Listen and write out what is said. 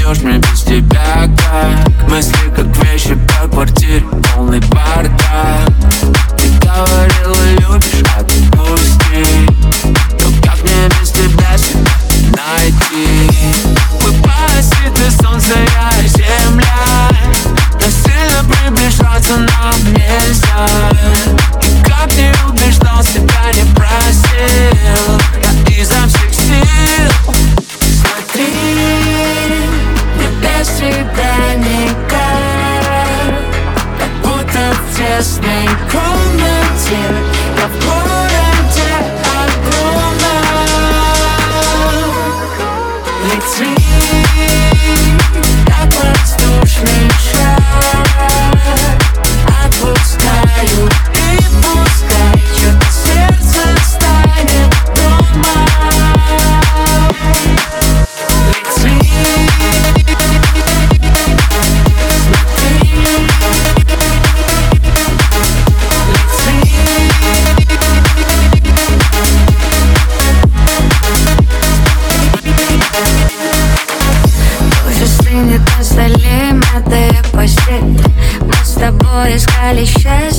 найдешь меня без тебя, как мысли, как вещи по квартире, полный бардак. Ты говорила, любишь, отпусти. Но как мне без тебя себя найти? Мы паразиты, солнце, я и земля, но сильно приближаться нам нельзя. И как не убеждал, себя не просил, я изо всех сил. Смотри, мне без тебя никак, как будто в тесной комнате я в городе огромном. Лети, как воздушный шар, отпускаю и пускай что-то сердце станет дома. На столе мятая постель. Мы с тобой искали счастье.